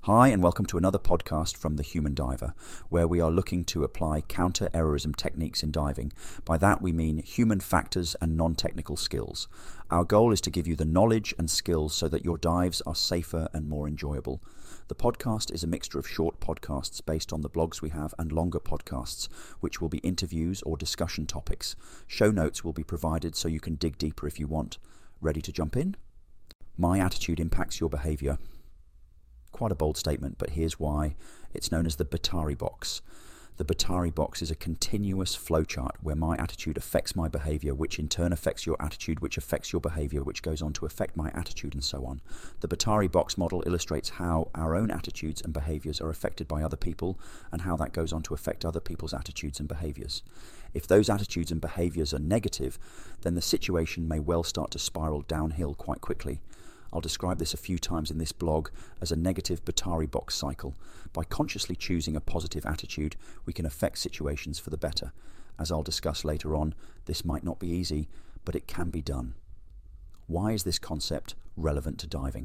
Hi and welcome to another podcast from The Human Diver, where we are looking to apply counter-errorism techniques in diving. By that we mean human factors and non-technical skills. Our goal is to give you the knowledge and skills so that your dives are safer and more enjoyable. The podcast is a mixture of short podcasts based on the blogs we have and longer podcasts, which will be interviews or discussion topics. Show notes will be provided so you can dig deeper if you want. Ready to jump in? My attitude impacts your behaviour. Quite a bold statement, but here's why. It's known as the Batari box. The Batari box is a continuous flowchart where my attitude affects my behaviour, which in turn affects your attitude, which affects your behaviour, which goes on to affect my attitude, and so on. The Batari box model illustrates how our own attitudes and behaviours are affected by other people, and how that goes on to affect other people's attitudes and behaviours. If those attitudes and behaviours are negative, then the situation may well start to spiral downhill quite quickly. I'll describe this a few times in this blog as a negative Batari box cycle. By consciously choosing a positive attitude, we can affect situations for the better. As I'll discuss later on, this might not be easy, but it can be done. Why is this concept relevant to diving?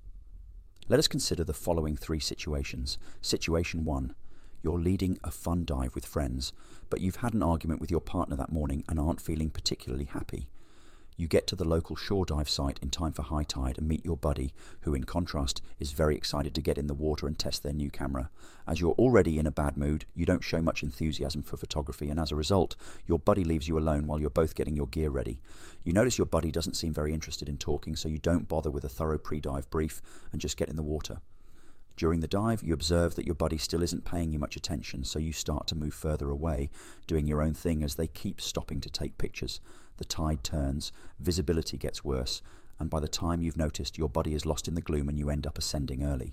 Let us consider the following three situations. Situation 1. You're leading a fun dive with friends, but you've had an argument with your partner that morning and aren't feeling particularly happy. You get to the local shore dive site in time for high tide and meet your buddy, who in contrast is very excited to get in the water and test their new camera. As you're already in a bad mood, you don't show much enthusiasm for photography, and as a result, your buddy leaves you alone while you're both getting your gear ready. You notice your buddy doesn't seem very interested in talking, so you don't bother with a thorough pre-dive brief and just get in the water. During the dive, you observe that your buddy still isn't paying you much attention, so you start to move further away, doing your own thing as they keep stopping to take pictures. The tide turns, visibility gets worse, and by the time you've noticed, your buddy is lost in the gloom and you end up ascending early.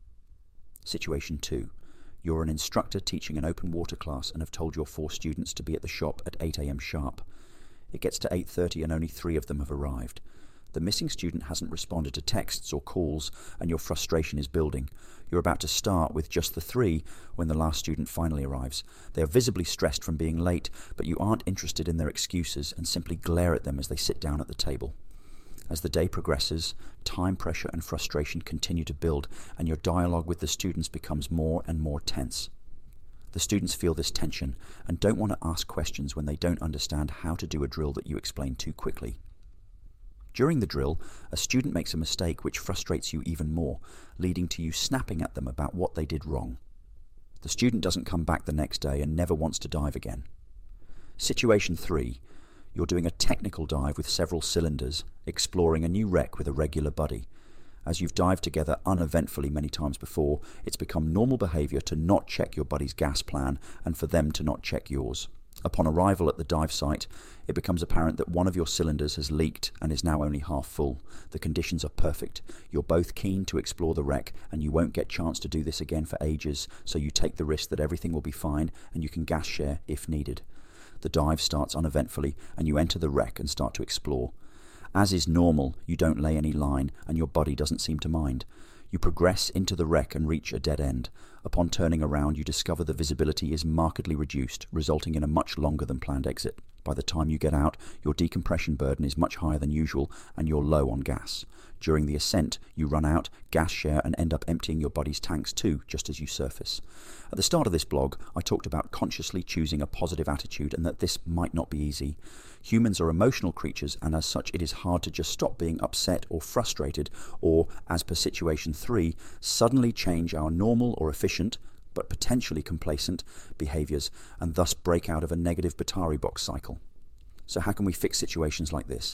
Situation 2. You're an instructor teaching an open water class and have told your 4 students to be at the shop at 8 a.m. sharp. It gets to 8:30 and only 3 of them have arrived. The missing student hasn't responded to texts or calls, and your frustration is building. You're about to start with just the 3 when the last student finally arrives. They are visibly stressed from being late, but you aren't interested in their excuses and simply glare at them as they sit down at the table. As the day progresses, time pressure and frustration continue to build, and your dialogue with the students becomes more and more tense. The students feel this tension and don't want to ask questions when they don't understand how to do a drill that you explain too quickly. During the drill, a student makes a mistake which frustrates you even more, leading to you snapping at them about what they did wrong. The student doesn't come back the next day and never wants to dive again. Situation 3. You're doing a technical dive with several cylinders, exploring a new wreck with a regular buddy. As you've dived together uneventfully many times before, it's become normal behaviour to not check your buddy's gas plan and for them to not check yours. Upon arrival at the dive site, it becomes apparent that one of your cylinders has leaked and is now only half full. The conditions are perfect. You're both keen to explore the wreck, and you won't get chance to do this again for ages, so you take the risk that everything will be fine and you can gas share if needed. The dive starts uneventfully, and you enter the wreck and start to explore. As is normal, you don't lay any line, and your buddy doesn't seem to mind. You progress into the wreck and reach a dead end. Upon turning around, you discover the visibility is markedly reduced, resulting in a much longer than planned exit. By the time you get out, your decompression burden is much higher than usual and you're low on gas. During the ascent, you run out, gas share, and end up emptying your buddy's tanks too, just as you surface. At the start of this blog, I talked about consciously choosing a positive attitude and that this might not be easy. Humans are emotional creatures, and as such it is hard to just stop being upset or frustrated or, as per situation 3, suddenly change our normal or efficient, but potentially complacent, behaviours and thus break out of a negative Batari box cycle. So how can we fix situations like this?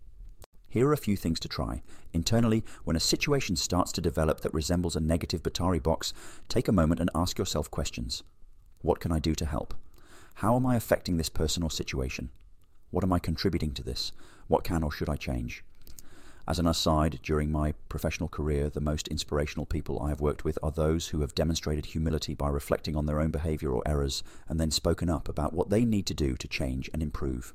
Here are a few things to try. Internally, when a situation starts to develop that resembles a negative Batari box, take a moment and ask yourself questions. What can I do to help? How am I affecting this person or situation? What am I contributing to this? What can or should I change? As an aside, during my professional career, the most inspirational people I have worked with are those who have demonstrated humility by reflecting on their own behaviour or errors and then spoken up about what they need to do to change and improve.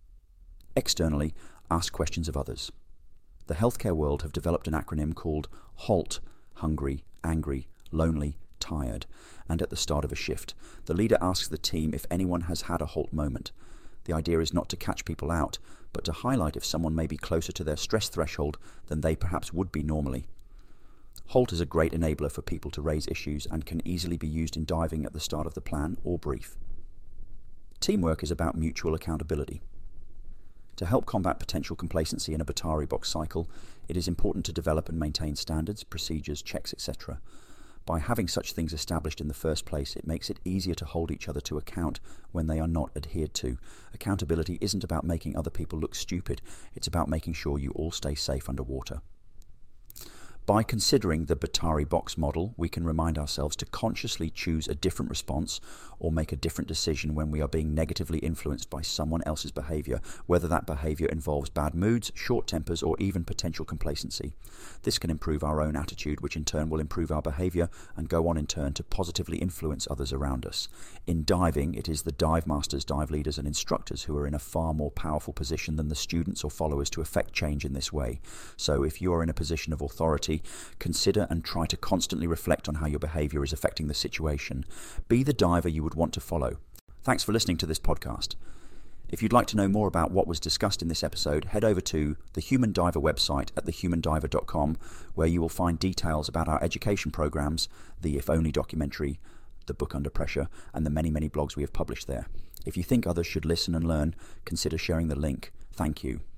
Externally, ask questions of others. The healthcare world have developed an acronym called HALT: hungry, angry, lonely, tired, and at the start of a shift, the leader asks the team if anyone has had a HALT moment. The idea is not to catch people out, but to highlight if someone may be closer to their stress threshold than they perhaps would be normally. HALT is a great enabler for people to raise issues and can easily be used in diving at the start of the plan or brief. Teamwork is about mutual accountability. To help combat potential complacency in a Batari box cycle, it is important to develop and maintain standards, procedures, checks, etc. By having such things established in the first place, it makes it easier to hold each other to account when they are not adhered to. Accountability isn't about making other people look stupid, it's about making sure you all stay safe underwater. By considering the Batari box model, we can remind ourselves to consciously choose a different response or make a different decision when we are being negatively influenced by someone else's behavior, whether that behavior involves bad moods, short tempers, or even potential complacency. This can improve our own attitude, which in turn will improve our behavior and go on in turn to positively influence others around us. In diving, it is the dive masters, dive leaders, and instructors who are in a far more powerful position than the students or followers to effect change in this way. So if you are in a position of authority, consider and try to constantly reflect on how your behavior is affecting the situation. Be the diver you would want to follow. Thanks for listening to this podcast. If you'd like to know more about what was discussed in this episode, head over to the Human Diver website at thehumandiver.com, where you will find details about our education programs, the If Only documentary, the book Under Pressure, and the many, many blogs we have published there. If you think others should listen and learn, consider sharing the link. Thank you.